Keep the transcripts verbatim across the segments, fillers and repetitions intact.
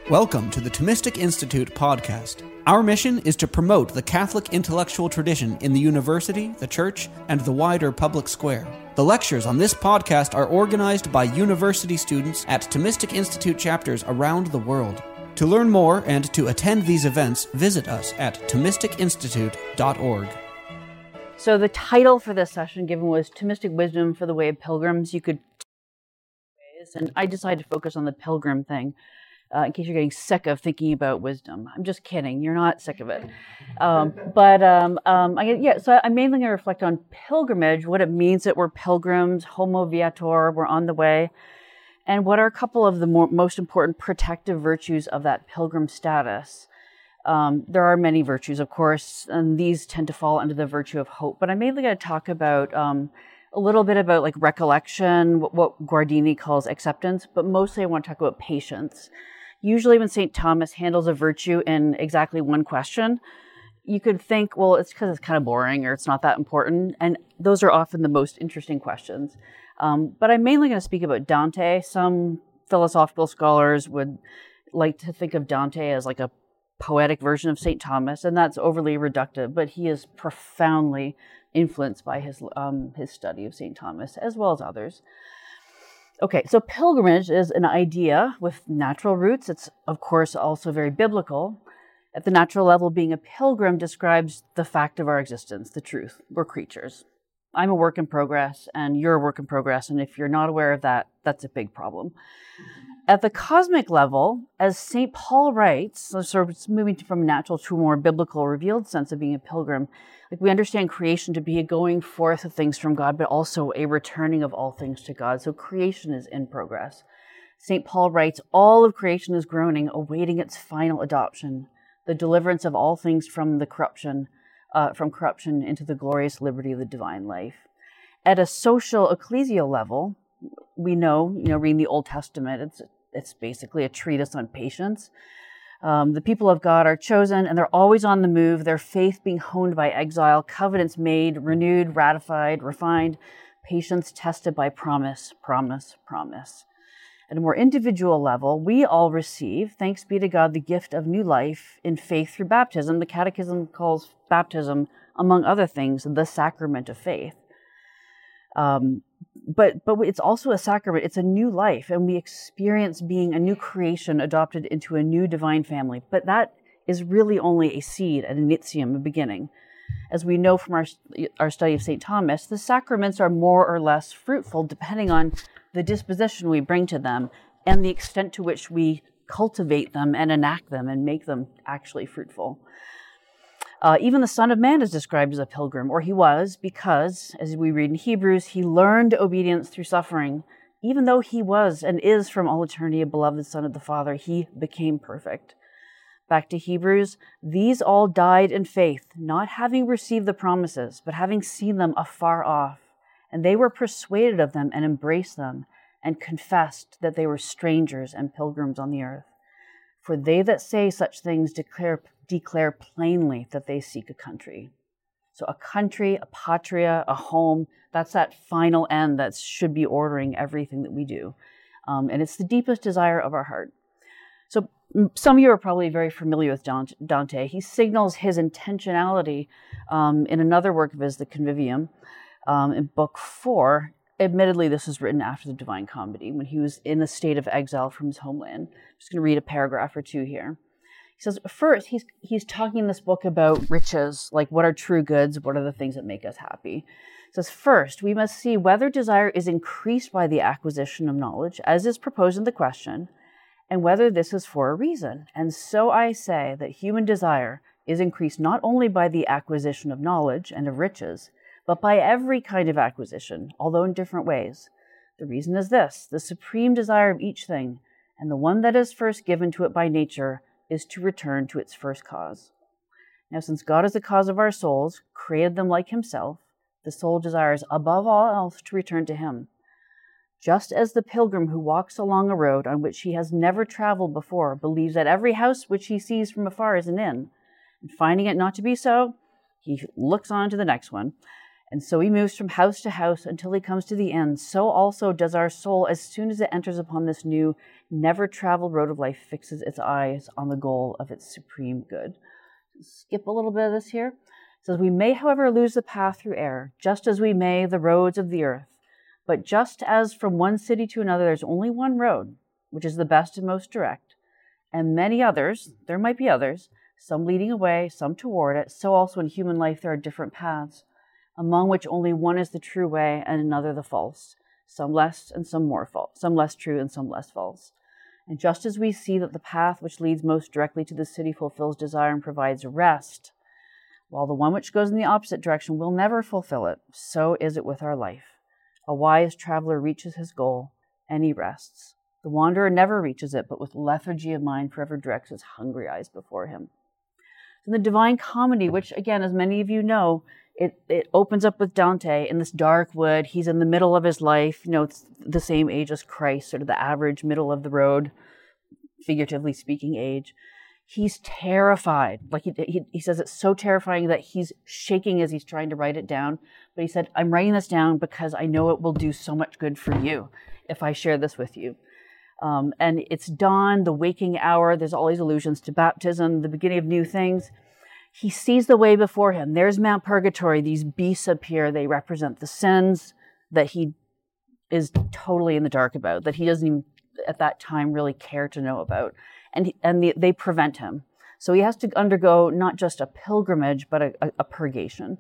Welcome to the Thomistic Institute podcast. Our mission is to promote the Catholic intellectual tradition in the university, the church, and the wider public square. The lectures on this podcast are organized by university students at Thomistic Institute chapters around the world. To learn more and to attend these events, visit us at thomistic institute dot org. So the title for this session given was Thomistic Wisdom for the Way of Pilgrims. You could, and I decided to focus on the pilgrim thing. Uh, in case you're getting sick of thinking about wisdom. I'm just kidding. You're not sick of it. Um, but um, um, I, yeah, so I'm mainly going to reflect on pilgrimage, what it means that we're pilgrims, homo viator, we're on the way, and what are a couple of the more, most important protective virtues of that pilgrim status. Um, there are many virtues, of course, and these tend to fall under the virtue of hope. But I'm mainly going to talk about um, a little bit about like recollection, what, what Guardini calls acceptance, but mostly I want to talk about patience. Usually when Saint Thomas handles a virtue in exactly one question, you could think, well, it's because it's kind of boring or it's not that important. And those are often the most interesting questions. Um, but I'm mainly going to speak about Dante. Some philosophical scholars would like to think of Dante as like a poetic version of Saint Thomas, and that's overly reductive, but he is profoundly influenced by his, um, his study of Saint Thomas, as well as others. Okay, so pilgrimage is an idea with natural roots. It's, of course, also very biblical. At the natural level, being a pilgrim describes the fact of our existence, the truth. We're creatures. I'm a work in progress, and you're a work in progress, and if you're not aware of that, that's a big problem. At the cosmic level, as Saint Paul writes, so sort of moving from natural to a more biblical, revealed sense of being a pilgrim, like we understand creation to be a going forth of things from God, but also a returning of all things to God. So creation is in progress. Saint Paul writes, all of creation is groaning, awaiting its final adoption, the deliverance of all things from the corruption, uh, from corruption into the glorious liberty of the divine life. At a social ecclesial level, we know, you know, reading the Old Testament, it's it's basically a treatise on patience. Um, the people of God are chosen, and they're always on the move, their faith being honed by exile, covenants made, renewed, ratified, refined, patience tested by promise, promise, promise. At a more individual level, we all receive, thanks be to God, the gift of new life in faith through baptism. The Catechism calls baptism, among other things, the sacrament of faith. Um, but but it's also a sacrament. It's a new life, and we experience being a new creation adopted into a new divine family. But that is really only a seed, an initium, a beginning. As we know from our, our study of Saint Thomas, the sacraments are more or less fruitful depending on the disposition we bring to them and the extent to which we cultivate them and enact them and make them actually fruitful. Uh, even the Son of Man is described as a pilgrim, or he was, because, as we read in Hebrews, he learned obedience through suffering. Even though he was and is from all eternity a beloved Son of the Father, he became perfect. Back to Hebrews, these all died in faith, not having received the promises, but having seen them afar off. And they were persuaded of them and embraced them, and confessed that they were strangers and pilgrims on the earth. For they that say such things declare declare plainly that they seek a country. So a country, a patria, a home, that's that final end that should be ordering everything that we do. Um, and it's the deepest desire of our heart. So some of you are probably very familiar with Dante. He signals his intentionality um, in another work of his, The Convivium, um, in book four. Admittedly, this was written after the Divine Comedy, when he was in a state of exile from his homeland. I'm just going to read a paragraph or two here. He says, first, he's he's talking in this book about riches, like what are true goods, what are the things that make us happy. He says, first, we must see whether desire is increased by the acquisition of knowledge, as is proposed in the question, and whether this is for a reason. And so I say that human desire is increased not only by the acquisition of knowledge and of riches, but by every kind of acquisition, although in different ways. The reason is this: the supreme desire of each thing, and the one that is first given to it by nature, is to return to its first cause. Now, since God is the cause of our souls, created them like himself, the soul desires above all else to return to him. Just as the pilgrim who walks along a road on which he has never traveled before believes that every house which he sees from afar is an inn, and finding it not to be so, he looks on to the next one. And so he moves from house to house until he comes to the end. So also does our soul, as soon as it enters upon this new, never-traveled road of life, fixes its eyes on the goal of its supreme good. Skip a little bit of this here. It says, we may, however, lose the path through error, just as we may the roads of the earth. But just as from one city to another, there's only one road, which is the best and most direct, and many others, there might be others, some leading away, some toward it, so also in human life there are different paths, among which only one is the true way and another the false, some less and some more false, some less true and some less false. And just as we see that the path which leads most directly to the city fulfills desire and provides rest, while the one which goes in the opposite direction will never fulfill it, so is it with our life. A wise traveler reaches his goal, and he rests. The wanderer never reaches it, but with lethargy of mind forever directs his hungry eyes before him. In the Divine Comedy, which, again, as many of you know, it, it opens up with Dante in this dark wood. He's in the middle of his life. You know, it's the same age as Christ, sort of the average middle of the road, figuratively speaking, age. He's terrified. Like he, he, he says it's so terrifying that he's shaking as he's trying to write it down. But he said, I'm writing this down because I know it will do so much good for you if I share this with you. Um, and it's dawn, the waking hour. There's all these allusions to baptism, the beginning of new things. He sees the way before him. There's Mount Purgatory. These beasts appear. They represent the sins that he is totally in the dark about, that he doesn't even at that time really care to know about. And he, and the, they prevent him. So he has to undergo not just a pilgrimage, but a, a, a purgation.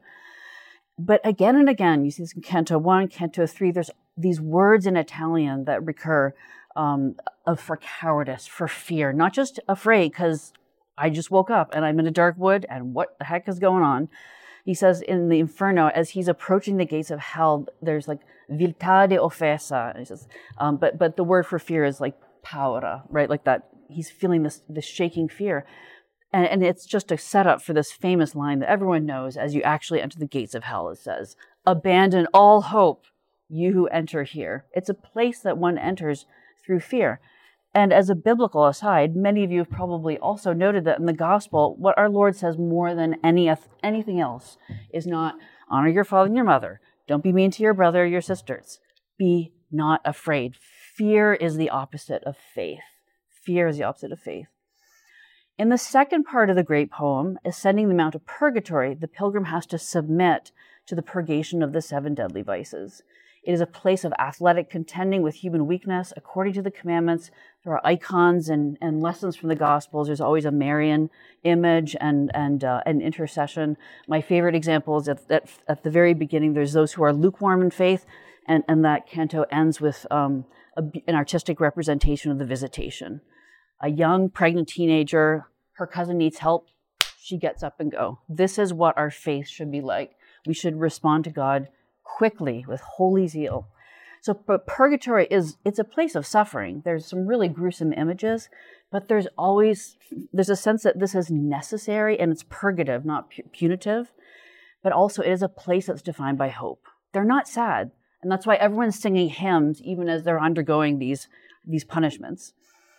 But again and again, you see this in Canto one, Canto three, there's these words in Italian that recur um, of for cowardice, for fear, not just afraid because I just woke up and I'm in a dark wood and what the heck is going on? He says in the Inferno, as he's approaching the gates of hell, there's like viltà de offesa. He says, um, but but the word for fear is like paura, right? Like that. He's feeling this this shaking fear. And, and it's just a setup for this famous line that everyone knows as you actually enter the gates of hell. It says, abandon all hope, you who enter here. It's a place that one enters through fear. And as a biblical aside, many of you have probably also noted that in the gospel, what our Lord says more than any anything else is not honor your father and your mother. Don't be mean to your brother or your sisters. Be not afraid. Fear is the opposite of faith. Fear is the opposite of faith. In the second part of the great poem, Ascending the Mount of Purgatory, the pilgrim has to submit to the purgation of the seven deadly vices. It is a place of athletic contending with human weakness. According to the commandments, there are icons and, and lessons from the Gospels. There's always a Marian image and and uh, an intercession. My favorite example is at, at, at the very beginning, there's those who are lukewarm in faith, and, and that canto ends with um, a, an artistic representation of the visitation. A young pregnant teenager, her cousin needs help, she gets up and go. This is what our faith should be like. We should respond to God quickly with holy zeal. So but purgatory is, it's a place of suffering. There's some really gruesome images, but there's always, there's a sense that this is necessary and it's purgative, not punitive, but also it is a place that's defined by hope. They're not sad. And that's why everyone's singing hymns even as they're undergoing these, these punishments.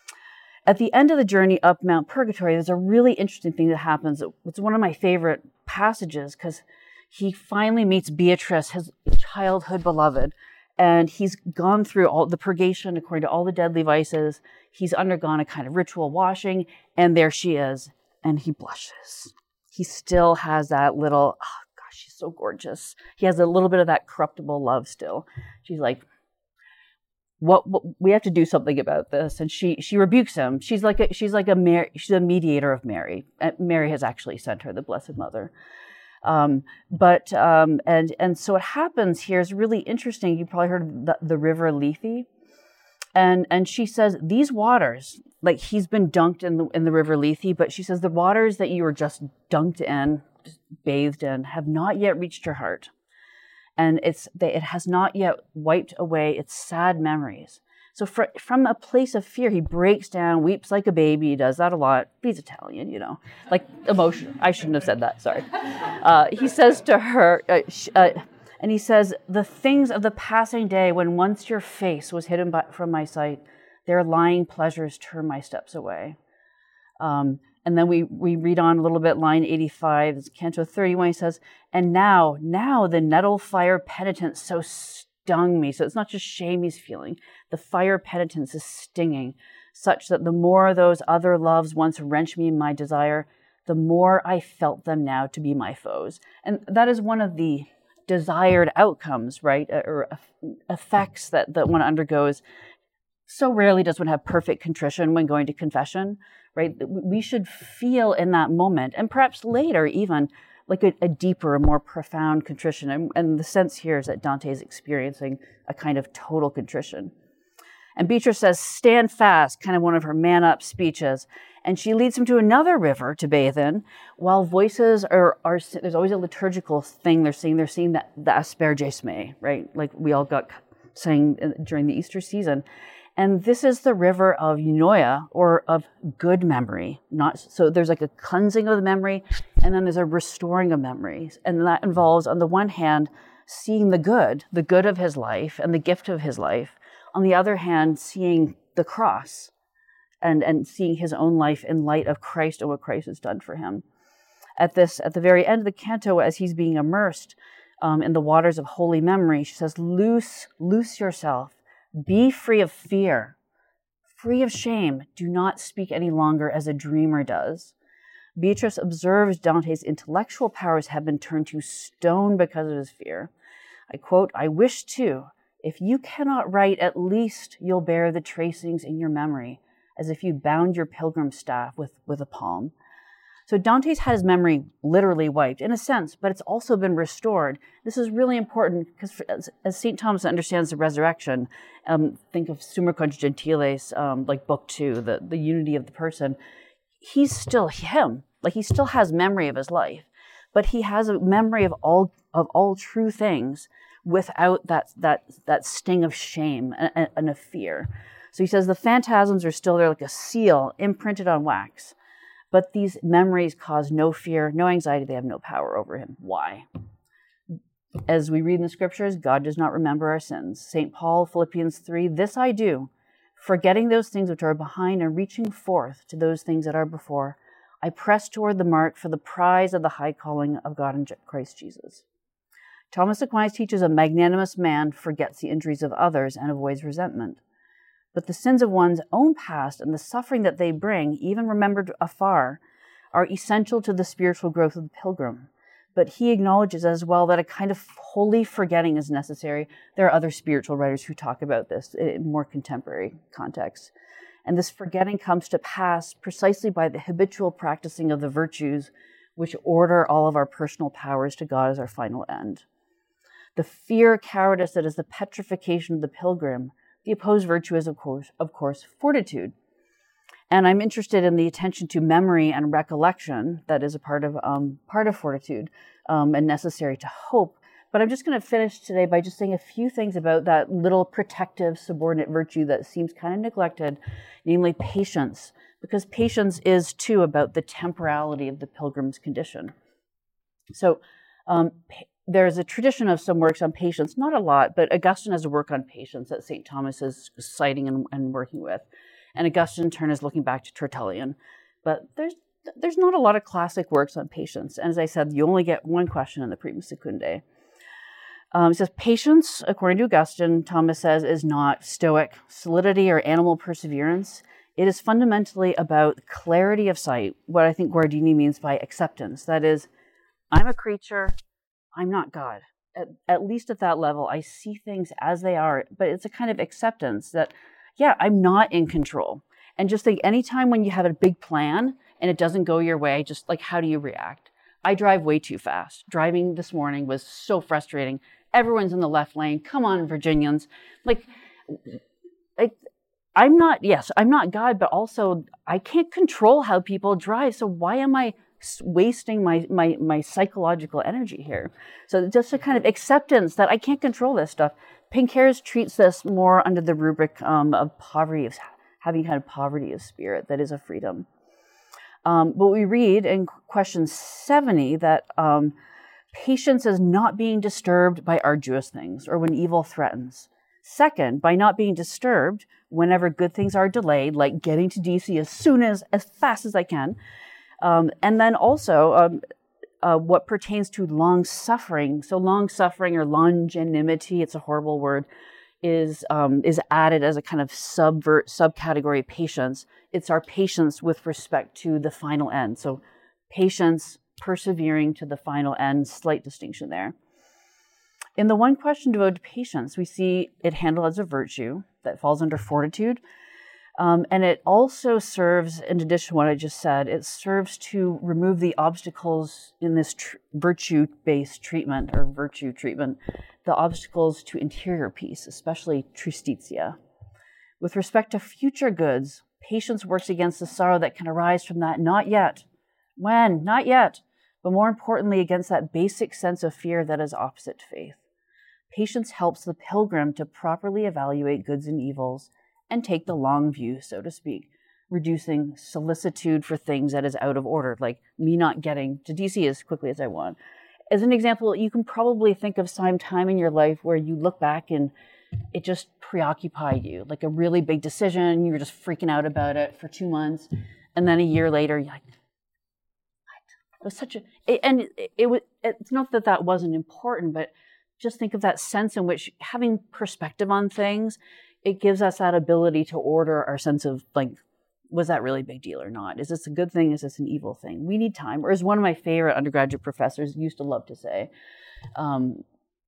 At the end of the journey up Mount Purgatory, there's a really interesting thing that happens. It's one of my favorite passages because he finally meets Beatrice, his childhood beloved, and he's gone through all the purgation according to all the deadly vices. He's undergone a kind of ritual washing, and there she is, and he blushes. He still has that little, oh gosh, she's so gorgeous. He has a little bit of that corruptible love still. She's like, What, what we have to do something about this, and she she rebukes him. She's like a, she's like a Mary, she's a mediator of Mary. Mary has actually sent her, the Blessed Mother. Um, but um, and and so what happens here is really interesting. You probably heard of the, the river Lethe, and and she says these waters, like he's been dunked in the in the river Lethe, but she says the waters that you were just dunked in, just bathed in, have not yet reached your heart. And it's it has not yet wiped away its sad memories. So for, from a place of fear, he breaks down, weeps like a baby. He does that a lot. He's Italian, you know, like emotional. I shouldn't have said that. Sorry. Uh, he says to her, uh, sh- uh, and he says, the things of the passing day when once your face was hidden by, from my sight, their lying pleasures turn my steps away. Um, And then we, we read on a little bit, line eighty-five, it's Canto thirty-one, he says, and now, now the nettle fire penitence so stung me. So it's not just shame he's feeling. The fire penitence is stinging, such that the more those other loves once wrenched me in my desire, the more I felt them now to be my foes. And that is one of the desired outcomes, right, or effects that, that one undergoes. So rarely does one have perfect contrition when going to confession, right? We should feel in that moment, and perhaps later even, like a, a deeper, a more profound contrition. And, and the sense here is that Dante is experiencing a kind of total contrition. And Beatrice says, stand fast, kind of one of her man-up speeches. And she leads him to another river to bathe in, while voices are, are there's always a liturgical thing they're singing. They're singing the, the Asperges Me, right? Like we all got sang during the Easter season. And this is the river of eunoia, or of good memory. Not so there's like a cleansing of the memory, and then there's a restoring of memories. And that involves, on the one hand, seeing the good, the good of his life and the gift of his life. On the other hand, seeing the cross and, and seeing his own life in light of Christ and what Christ has done for him. At this, at the very end of the canto, as he's being immersed um, in the waters of holy memory, she says, loose, loose yourself. Be free of fear, free of shame. Do not speak any longer as a dreamer does. Beatrice observes Dante's intellectual powers have been turned to stone because of his fear. I quote, I wish too, if you cannot write, at least you'll bear the tracings in your memory, as if you bound your pilgrim staff with, with a palm. So Dante's had his memory literally wiped, in a sense, but it's also been restored. This is really important because as, as Saint Thomas understands the resurrection, um, think of Summa Contra Gentiles, um, like book two, the, the unity of the person. He's still him. Like he still has memory of his life, but he has a memory of all of all true things without that that that sting of shame and, and of fear. So he says the phantasms are still there like a seal imprinted on wax. But these memories cause no fear, no anxiety. They have no power over him. Why? As we read in the scriptures, God does not remember our sins. Saint Paul, Philippians three, this I do, forgetting those things which are behind and reaching forth to those things that are before. I press toward the mark for the prize of the high calling of God in Christ Jesus. Thomas Aquinas teaches a magnanimous man forgets the injuries of others and avoids resentment. But the sins of one's own past and the suffering that they bring, even remembered afar, are essential to the spiritual growth of the pilgrim. But he acknowledges as well that a kind of holy forgetting is necessary. There are other spiritual writers who talk about this in more contemporary contexts. And this forgetting comes to pass precisely by the habitual practicing of the virtues which order all of our personal powers to God as our final end. The fear, cowardice that is the petrification of the pilgrim. The opposed virtue is, of course, of course, fortitude. And I'm interested in the attention to memory and recollection that is a part of um, part of fortitude um, and necessary to hope. But I'm just going to finish today by just saying a few things about that little protective subordinate virtue that seems kind of neglected, namely patience, because patience is too about the temporality of the pilgrim's condition. So um, there's a tradition of some works on patience, not a lot, but Augustine has a work on patience that Saint Thomas is citing and, and working with. And Augustine, in turn, is looking back to Tertullian. But there's there's not a lot of classic works on patience. And as I said, you only get one question in the Prima Secundae. Um, it says, patience, according to Augustine, Thomas says, is not stoic solidity or animal perseverance. It is fundamentally about clarity of sight, what I think Guardini means by acceptance. That is, I'm a creature, I'm not God. At, at least at that level, I see things as they are, but it's a kind of acceptance that, yeah, I'm not in control. And just think, anytime when you have a big plan and it doesn't go your way, just like, how do you react? I drive way too fast. Driving this morning was so frustrating. Everyone's in the left lane. Come on, Virginians. Like, I, I'm not, yes, I'm not God, but also I can't control how people drive. So why am I wasting my, my, my psychological energy here? So just a kind of acceptance that I can't control this stuff. Pinckaers treats this more under the rubric um, of poverty, of having kind of poverty of spirit that is a freedom. Um, but we read in question seventy that um, patience is not being disturbed by arduous things or when evil threatens. Second, by not being disturbed whenever good things are delayed, like getting to D C as soon as, as fast as I can. Um, and then also um, uh, what pertains to long suffering. So long suffering or longanimity, it's a horrible word, is um, is added as a kind of subvert subcategory of patience. It's our patience with respect to the final end. So patience, persevering to the final end, slight distinction there. In the one question devoted to patience, we see it handled as a virtue that falls under fortitude. Um, and it also serves, in addition to what I just said, it serves to remove the obstacles in this tr- virtue-based treatment or virtue treatment, the obstacles to interior peace, especially tristitia. With respect to future goods, patience works against the sorrow that can arise from that not yet. When? Not yet. But more importantly, against that basic sense of fear that is opposite to faith. Patience helps the pilgrim to properly evaluate goods and evils and take the long view, so to speak, reducing solicitude for things that is out of order, like me not getting to D C as quickly as I want. As an example, you can probably think of some time in your life where you look back and it just preoccupied you, like a really big decision, you were just freaking out about it for two months, and then a year later, you're like, what? It was such a, it, and it, it was, it's not that that wasn't important, but just think of that sense in which having perspective on things, it gives us that ability to order our sense of, like, was that really a big deal or not? Is this a good thing? Is this an evil thing? We need time. Or as one of my favorite undergraduate professors used to love to say, um,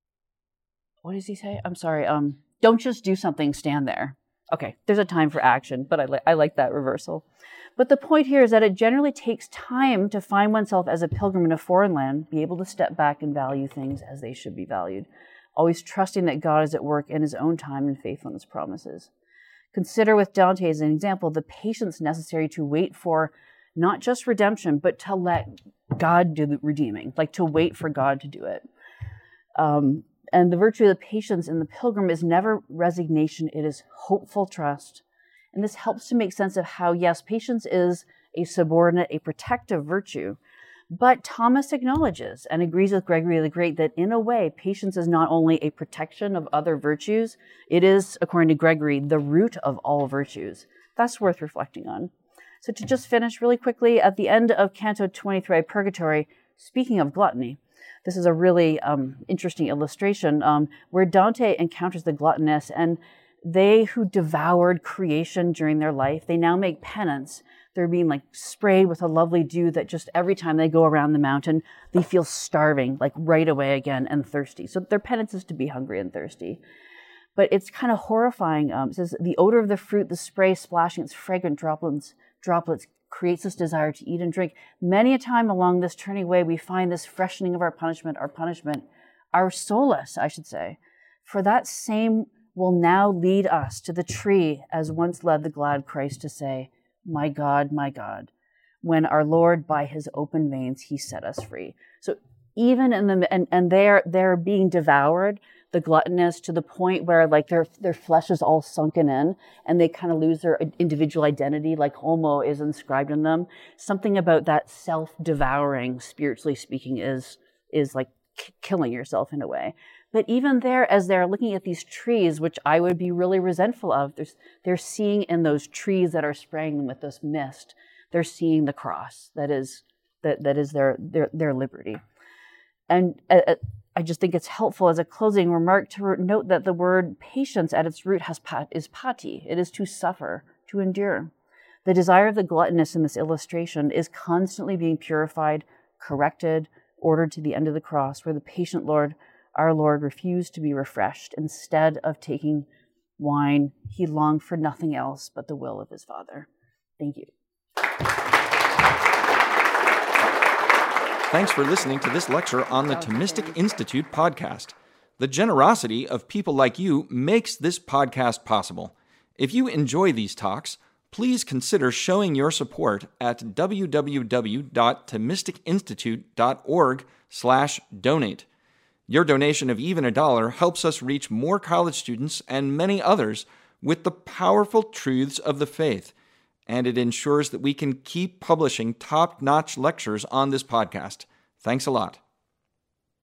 what does he say? I'm sorry. Um, don't just do something, stand there. Okay, there's a time for action, but I, li- I like that reversal. But the point here is that it generally takes time to find oneself as a pilgrim in a foreign land, be able to step back and value things as they should be valued, always trusting that God is at work in his own time and faithful in his promises. Consider with Dante as an example the patience necessary to wait for not just redemption, but to let God do the redeeming, like to wait for God to do it. Um, and the virtue of the patience in the pilgrim is never resignation, it is hopeful trust. And this helps to make sense of how, yes, patience is a subordinate, a protective virtue. But Thomas acknowledges and agrees with Gregory the Great that in a way, patience is not only a protection of other virtues, it is, according to Gregory, the root of all virtues. That's worth reflecting on. So to just finish really quickly, at the end of Canto twenty-three, Purgatory, speaking of gluttony, this is a really um, interesting illustration um, where Dante encounters the gluttonous, and they who devoured creation during their life, they now make penance. They're being like sprayed with a lovely dew that just every time they go around the mountain, they feel starving, like right away again, and thirsty. So their penance is to be hungry and thirsty. But it's kind of horrifying. Um, it says, the odor of the fruit, the spray splashing its fragrant droplets, droplets creates this desire to eat and drink. Many a time along this turning way, we find this freshening of our punishment, our punishment, our solace, I should say. For that same will now lead us to the tree as once led the glad Christ to say, my God, my God, when our Lord by his open veins, he set us free. So even in the, and, and they're, they're being devoured, the gluttonous, to the point where like their, their flesh is all sunken in and they kind of lose their individual identity, like homo is inscribed in them. Something about that self-devouring, spiritually speaking, is, is like k- killing yourself in a way. But even there, as they're looking at these trees, which I would be really resentful of, there's, they're seeing in those trees that are spraying them with this mist, they're seeing the cross that is that that is their their, their liberty. And uh, I just think it's helpful as a closing remark to note that the word patience at its root has pat, is pati. It is to suffer, to endure. The desire of the gluttonous in this illustration is constantly being purified, corrected, ordered to the end of the cross, where the patient Lord, our Lord, refused to be refreshed. Instead of taking wine, he longed for nothing else but the will of his Father. Thank you. Thanks for listening to this lecture on the Thomistic Institute podcast. The generosity of people like you makes this podcast possible. If you enjoy these talks, please consider showing your support at w w w dot thomistic institute dot org slash donate. Your donation of even a dollar helps us reach more college students and many others with the powerful truths of the faith, and it ensures that we can keep publishing top-notch lectures on this podcast. Thanks a lot.